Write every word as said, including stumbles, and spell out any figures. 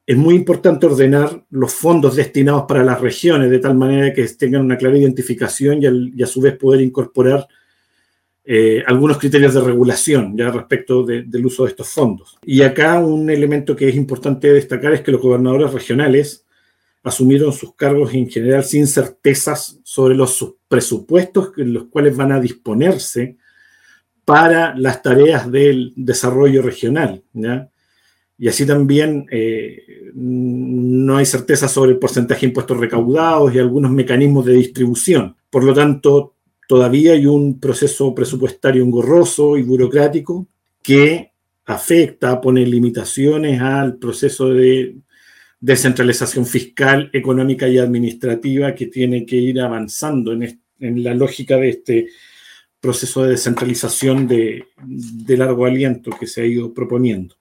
es muy importante ordenar los fondos destinados para las regiones de tal manera que tengan una clara identificación y, al, y a su vez poder incorporar eh, algunos criterios de regulación ya respecto de, del uso de estos fondos. Y acá un elemento que es importante destacar es que los gobernadores regionales asumieron sus cargos en general sin certezas sobre los presupuestos en los cuales van a disponerse para las tareas del desarrollo regional, ¿ya? Y así también eh, no hay certeza sobre el porcentaje de impuestos recaudados y algunos mecanismos de distribución. Por lo tanto, todavía hay un proceso presupuestario engorroso y burocrático que afecta, pone limitaciones al proceso de descentralización fiscal, económica y administrativa que tiene que ir avanzando en, este, en la lógica de este proceso de descentralización de, de largo aliento que se ha ido proponiendo.